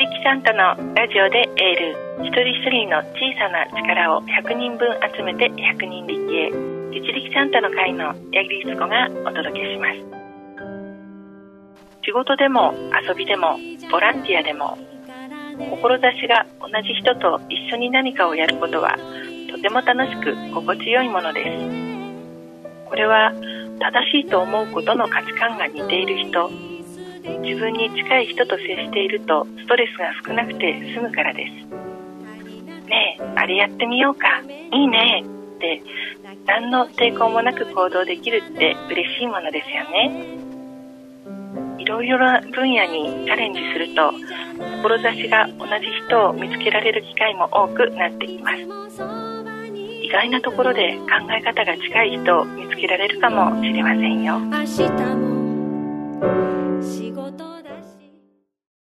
力サンタのラジオでエール。一人一人の小さな力を100人分集めて100人力へ。自力サンタの会の八木律子がお届けします。仕事でも遊びでもボランティアでも、志が同じ人と一緒に何かをやることはとても楽しく心地よいものです。これは正しいと思うことの価値観が似ている人、自分に近い人と接しているとストレスが少なくて済むからです。ねえ、あれやってみようか、いいねって何の抵抗もなく行動できるって嬉しいものですよね。いろいろな分野にチャレンジすると、志が同じ人を見つけられる機会も多くなってきます。意外なところで考え方が近い人を見つけられるかもしれませんよ。明日も仕事